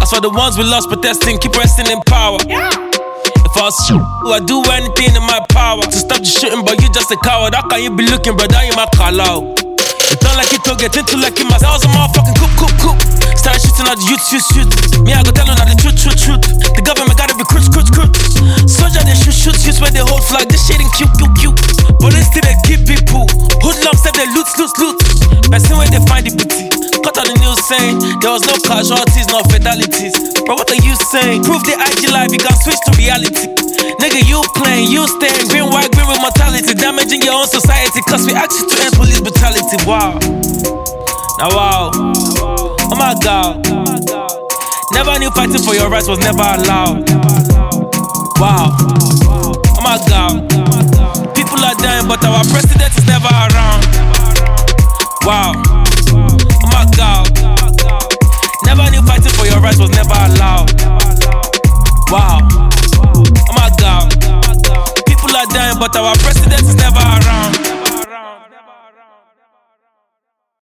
As for the ones we lost protesting, keep resting in power. If I was I'd do anything in my power to stop the shooting, but you just a coward. How can you be looking, brother? You my call out. It don't like it to get into like it myself. I was a motherfucking coop. Started shooting at the youth. Me, I go tell them that the truth. The government gotta be crutch. Soldier, they shoot. Where they hold flag, this shit ain't cute. But instead they keep people. Hoodlums said they loot. Person when they find the booty. Cut on the news saying there was no casualties, no fatalities. But what are you saying? Prove the IG life, you can switch to reality. Nigga, you playing, you staying green with mortality, damaging your own society. Cause we asked you to end police brutality. Wow. Now wow. Oh my God. Never knew fighting for your rights was never allowed. Wow. Oh my God. People are dying, but our president is never around. Wow. Oh my God. Never knew fighting for your rights was never allowed. Wow. Oh my God. People are dying, but our president is never